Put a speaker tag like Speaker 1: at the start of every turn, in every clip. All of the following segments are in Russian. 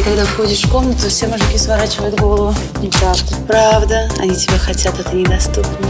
Speaker 1: когда входишь в комнату, все мужики сворачивают голову. Неправда. Правда. Они тебя хотят, это недоступно.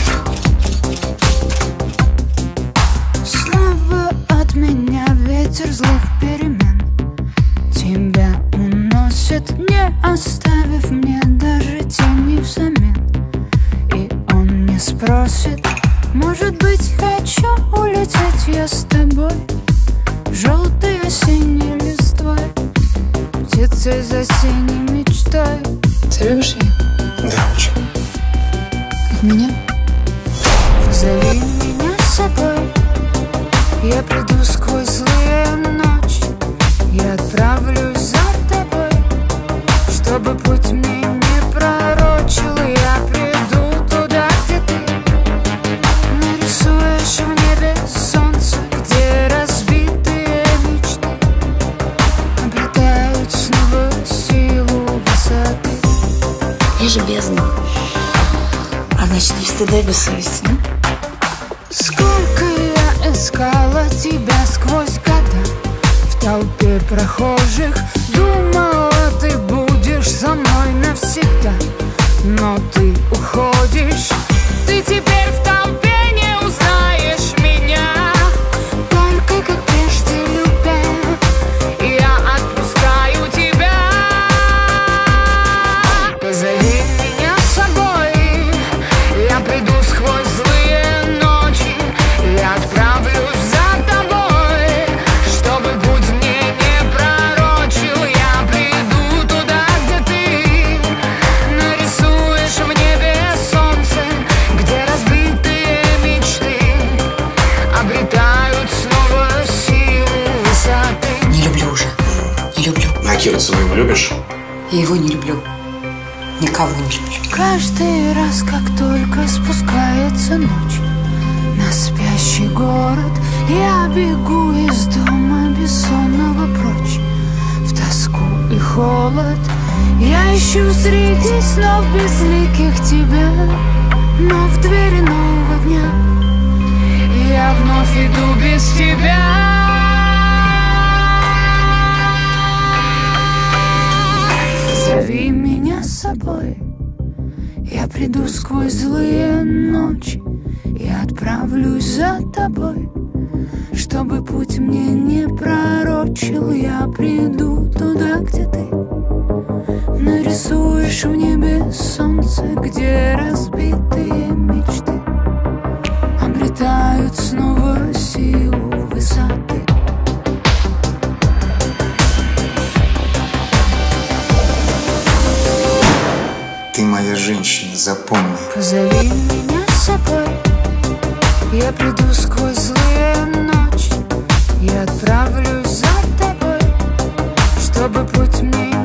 Speaker 2: Снова от меня ветер злых перемен. Тебя уносит, не оставив мне даже тени взамен. И он не спросит, может быть, хочу улететь я с тобой, желтой осенней листвой, птицей за синей мечтой.
Speaker 1: Ты любишь ее?
Speaker 3: Да, очень.
Speaker 1: Как меня?
Speaker 2: Позови меня с собой, я приду сквозь злые ночи, я отправлюсь за тобой, чтобы путь мне не пророчил. Я приду туда, где ты нарисуешь в небе солнце, где разбитые мечты обретают снова силу высоты.
Speaker 1: Я же бездна. А значит, без стыда и без совести, да?
Speaker 2: Сколько я искала тебя сквозь года, в толпе прохожих думала, ты будешь со мной навсегда. Но ты уходишь, ты теперь в толпе не узнаешь меня. Только как прежде любя, я отпускаю тебя. Позови меня с собой, я приду сквозь злые ночи, я отправлюсь за тобой, чтобы путь мне не пророчил. Я приду туда, где ты нарисуешь в небе солнце, где разбитые мечты обретают снова силу высоты.
Speaker 1: Не люблю уже. Не люблю.
Speaker 3: А Киру своего любишь?
Speaker 1: Я его не люблю. Никого не люблю.
Speaker 2: Каждый раз, как только спускается ночь на спящий город, я бегу из дома бессонного прочь, в тоску и холод. Я ищу среди снов безликих тебя, но в двери нового дня я вновь иду без тебя. Зови меня с собой, я приду сквозь злые ночи, я отправлюсь за тобой, чтобы путь мне не пророчил. Я приду туда, где ты нарисуешь в небе солнце, где разбитые мечты обретают снова силу высоты.
Speaker 3: Ты моя женщина, запомни.
Speaker 2: Позови меня с собой, я приду сквозь злые ночи, я отправлюсь за тобой, чтобы путь мне